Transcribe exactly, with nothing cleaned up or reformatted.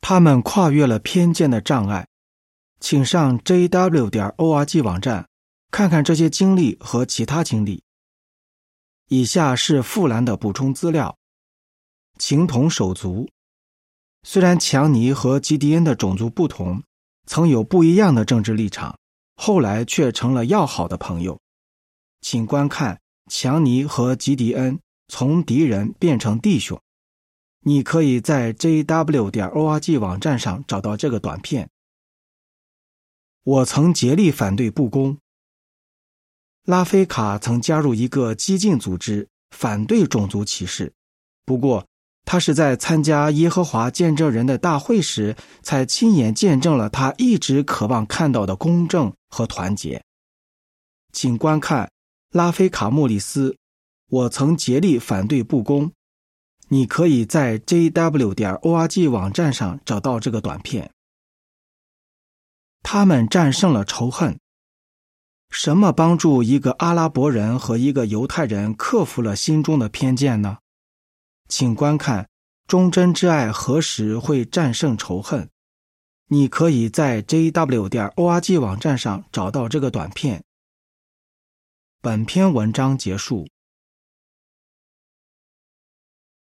他们跨越了偏见的障碍。请上 j w 点 org 网站看看这些经历和其他经历。以下是富兰的补充资料。情同手足。虽然强尼和吉迪恩的种族不同，曾有不一样的政治立场，后来却成了要好的朋友。请观看强尼和吉迪恩从敌人变成弟兄。你可以在 j w 点 org 网站上找到这个短片。我曾竭力反对不公。拉菲卡曾加入一个激进组织，反对种族歧视。不过，他是在参加耶和华见证人的大会时，才亲眼见证了他一直渴望看到的公正和团结。请观看拉菲卡莫里斯，我曾竭力反对不公。你可以在 j w 点 org 网站上找到这个短片。他们战胜了仇恨。什么帮助一个阿拉伯人和一个犹太人克服了心中的偏见呢？请观看忠贞之爱何时会战胜仇恨。你可以在 j w 点 org 网站上找到这个短片。本篇文章结束。